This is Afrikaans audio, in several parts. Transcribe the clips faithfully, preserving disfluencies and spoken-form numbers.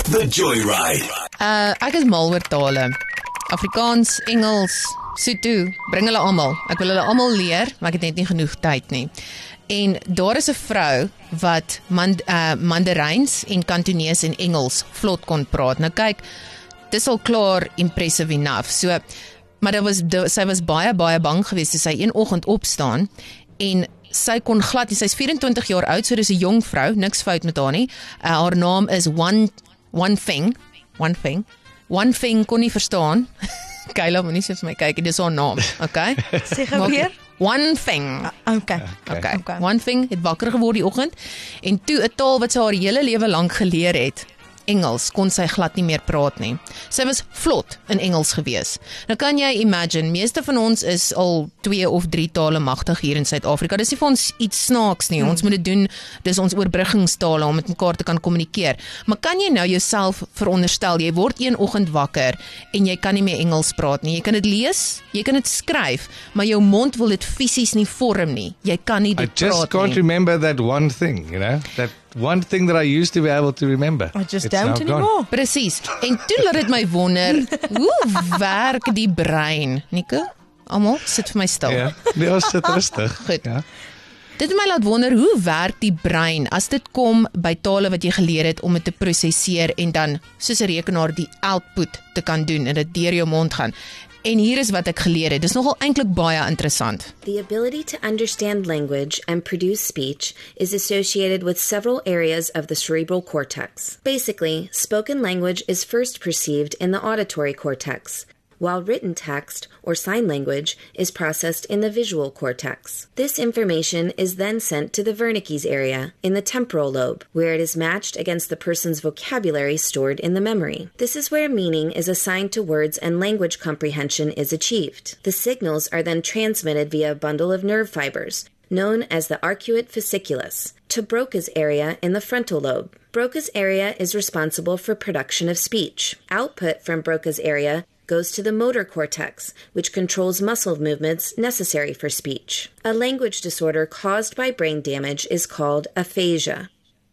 The Joyride. Uh, ek is mal oor tale. Afrikaans, Engels, Sotho, bring hulle almal. Ek wil hulle almal leer, maar ek het net nie genoeg tyd nie. En daar is 'n vrou wat mand, uh, Mandaryns en Kantonees en Engels vlot kon praat. Nou kyk, dis al klaar impressive enough. So, maar dit was, dit, sy was baie, baie bang geweest toe sy een oggend opstaan en sy kon glad nie, sy is vyf-en-twintig jaar oud, so dis 'n jong vrou, niks fout met haar nie. Uh, haar naam is One, One Thing, One Thing, One Thing kon nie verstaan. Kayla, moet nie so vir my kyk, dit is haar naam, okay? Sê gou weer. One Thing. Uh, okay. Okay. okay. One Thing het wakker geword die oggend en toe 'n taal wat sy haar hele lewe lank geleer het, Engels, kon sy glad nie meer praat nie. Sy was vlot in Engels gewees. Nou kan jy imagine, meeste van ons is al twee of drie tale magtig hier in Suid-Afrika. Dis nie vir ons iets snaaks nie. Hmm. Ons moet dit doen, dis ons oorbruggingstale om met mekaar te kan kommunikeer. Maar kan jy nou jouself veronderstel, jy word een oggend wakker en jy kan nie meer Engels praat nie. Jy kan dit lees, jy kan dit skryf, maar jou mond wil dit fisies nie vorm nie. Jy kan nie dit praat nie. I just can't remember that one thing, you know, that one thing that I used to be able to remember. I just It's don't now anymore. gone. Presies. En toe laat dit my wonder, hoe werk die brein? Nico, almal sit vir my stil. Ja, nee, ons sit rustig. Goed. Ja. Dit het my laat wonder, hoe werk die brein as dit kom by tale wat jy geleer het om dit te prosesseer en dan soos 'n rekenaar die output te kan doen en dit deur jou mond gaan. En hier is wat ek geleer het. Dis nogal eintlik baie interessant. The ability to understand language and produce speech is associated with several areas of the cerebral cortex. Basically, spoken language is first perceived in the auditory cortex, while written text, or sign language, is processed in the visual cortex. This information is then sent to the Wernicke's area, in the temporal lobe, where it is matched against the person's vocabulary stored in the memory. This is where meaning is assigned to words and language comprehension is achieved. The signals are then transmitted via a bundle of nerve fibers, known as the arcuate fasciculus, to Broca's area in the frontal lobe. Broca's area is responsible for production of speech. Output from Broca's area goes to the motor cortex, which controls muscle movements necessary for speech. A language disorder caused by brain damage is called aphasia.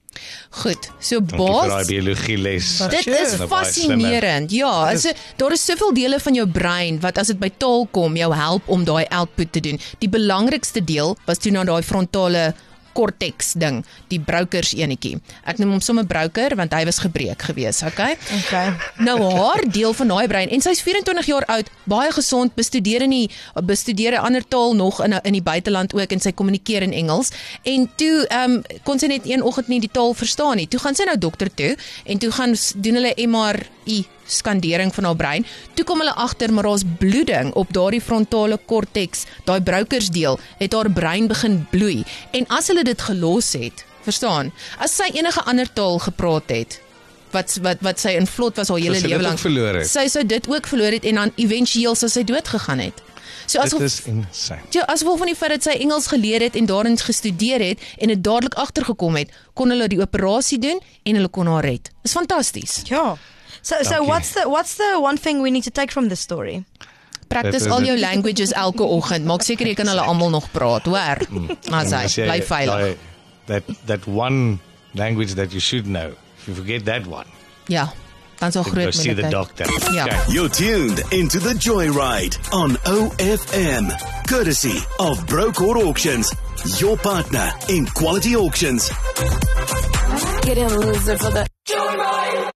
Goed, so Dankie vir daai Baas, biologie les. dit is fascinerend. Ja, is, daar is soveel dele van jou brein wat as dit by taal kom, jou help om daai output te doen. Die belangrikste deel was toe na daai frontale cortex ding, die Broca's enetjie. Ek noem hom sommer Broca want hy was gebreek gewees, okay? Okay. Nou haar deel van daai brein en sy's vyf-en-twintig jaar oud, baie gesond, bestudeer in die bestudeer 'n ander taal nog in in die buiteland ook en sy kommunikeer in Engels. En toe um, kon sy net een oggend nie die taal verstaan nie. Toe gaan sy nou dokter toe en toe gaan doen hulle M R I skandering van haar brein. Toe kom hulle agter maar daar's bloeding op daardie frontale cortex, daai Broca's deel, het haar brein begin bloei. En as hulle dit gelos het, verstaan, as sy enige ander taal gepraat het, wat wat wat sy in vlot was haar hele sy lewe dit ook lank, verloor het. sy sou dit ook verloor het en dan éventueel sou sy dood gegaan het. So as Dit is insane. Ja, as gevolg van die feit dat sy Engels geleer het en daarin gestudeer het en dit dadelik agtergekom het, kon hulle die operasie doen en hulle kon haar red. Dis fantasties. Ja. So so Dankie. what's the what's the one thing we need to take from this story? Practice Dit is al het. jou languages elke oggend. Maak seker jy kan hulle almal nog praat, hoor. Maar As sy jy bly veilig. daai- That, that one language that you should know, if you forget that one, Ja, dan sal then go groot see the moeilikheid. doctor. Ja. Okay. You're tuned into the Joyride on O F M, courtesy of Brocourt Auctions, your partner in quality auctions. Get in, loser, for the Joyride.